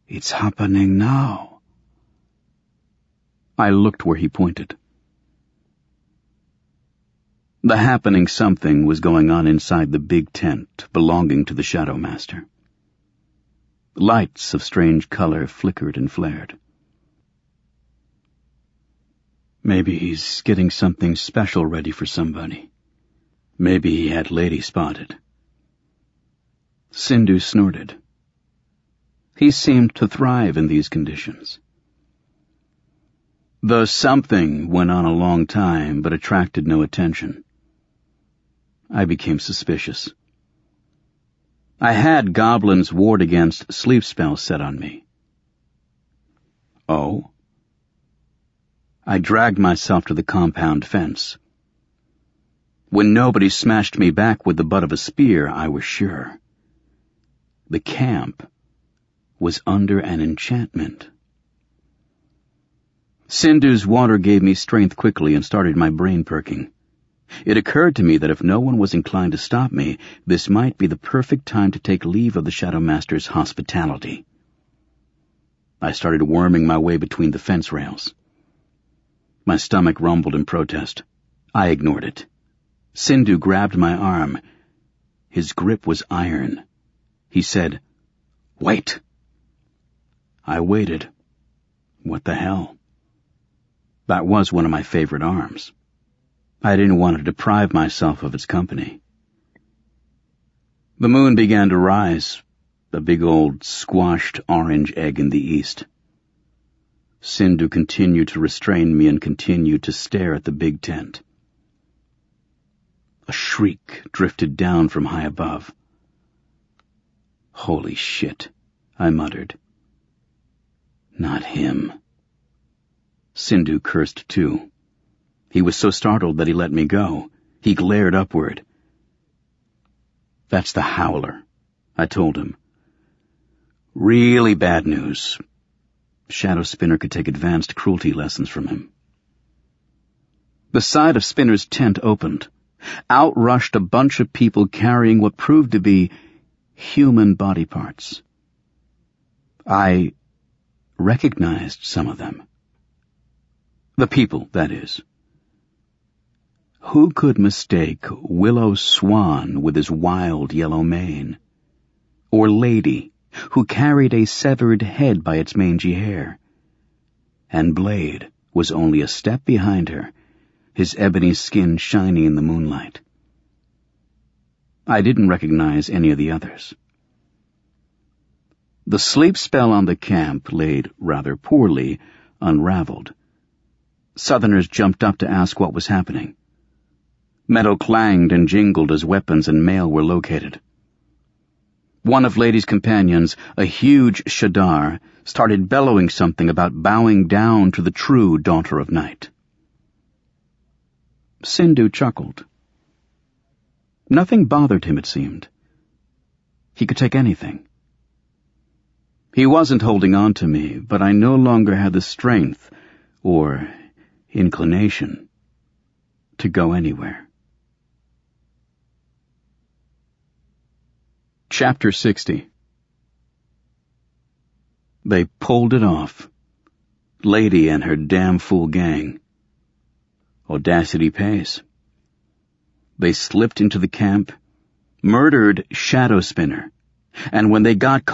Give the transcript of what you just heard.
It's happening now. I looked where he pointed. The happening something was going on inside the big tent belonging to the Shadow Master. Lights of strange color flickered and flared. Maybe he's getting something special ready for somebody. Maybe he had Lady spotted. Sindhu snorted. He seemed to thrive in these conditions. The something went on a long time, but attracted no attention. I became suspicious. I had Goblin's ward against sleep spells set on me. Oh? I dragged myself to the compound fence. When nobody smashed me back with the butt of a spear, I was sure. The camp was under an enchantment. Sindhu's water gave me strength quickly and started my brain perking. It occurred to me that if no one was inclined to stop me, this might be the perfect time to take leave of the Shadow Master's hospitality. I started worming my way between the fence rails. My stomach rumbled in protest. I ignored it. Sindhu grabbed my arm. His grip was iron. He said, "Wait." I waited. What the hell? That was one of my favorite arms. I didn't want to deprive myself of its company. The moon began to rise, a big old squashed orange egg in the east. Sindhu continued to restrain me and continued to stare at the big tent. A shriek drifted down from high above. "Holy shit," I muttered. Not him. Sindhu cursed too. He was so startled that he let me go. He glared upward. "That's the Howler," I told him. "Really bad news." Shadow Spinner could take advanced cruelty lessons from him. The side of Spinner's tent opened. Out rushed a bunch of people carrying what proved to be human body parts. I recognized some of them. The people, that is. Who could mistake Willow Swan with his wild yellow mane? Or Lady, who carried a severed head by its mangy hair? And Blade was only a step behind her, his ebony skin shining in the moonlight. I didn't recognize any of the others. The sleep spell on the camp, laid rather poorly, unraveled. Southerners jumped up to ask what was happening. Metal clanged and jingled as weapons and mail were located. One of Lady's companions, a huge Shadar, started bellowing something about bowing down to the true Daughter of Night. Sindhu chuckled. Nothing bothered him, it seemed. He could take anything. He wasn't holding on to me, but I no longer had the strength, or inclination, to go anywhere. Chapter 60. They pulled it off. Lady and her damn fool gang. Audacity pays. They slipped into the camp, murdered Shadow Spinner, and when they got